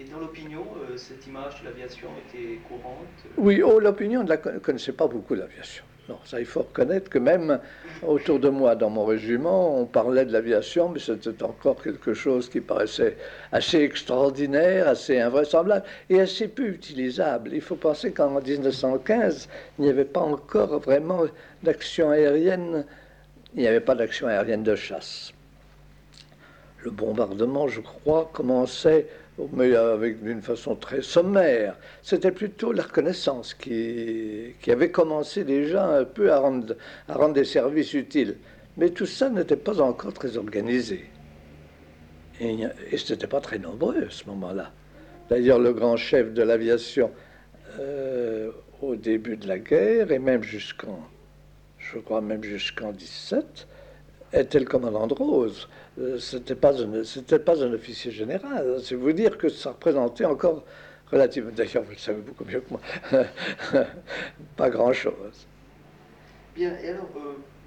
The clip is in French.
Et dans l'opinion, cette image de l'aviation était courante? Oui, oh, l'opinion ne connaissait pas beaucoup l'aviation. Non, ça, il faut reconnaître que même autour de moi, dans mon régiment, on parlait de l'aviation, mais c'était encore quelque chose qui paraissait assez extraordinaire, assez invraisemblable et assez peu utilisable. Il faut penser qu'en 1915, il n'y avait pas encore vraiment d'action aérienne, il n'y avait pas d'action aérienne de chasse. Le bombardement, je crois, commençait, mais avec d'une façon très sommaire. C'était plutôt la reconnaissance qui avait commencé déjà un peu à rendre des services utiles. Mais tout ça n'était pas encore très organisé. Et ce n'était pas très nombreux à ce moment-là. D'ailleurs, le grand chef de l'aviation au début de la guerre, et même je crois même jusqu'en 17, était le commandant de Rose. C'était pas un officier général. C'est vous dire que ça représentait encore relativement. D'ailleurs, vous le savez beaucoup mieux que moi. Pas grand-chose. Bien, et alors,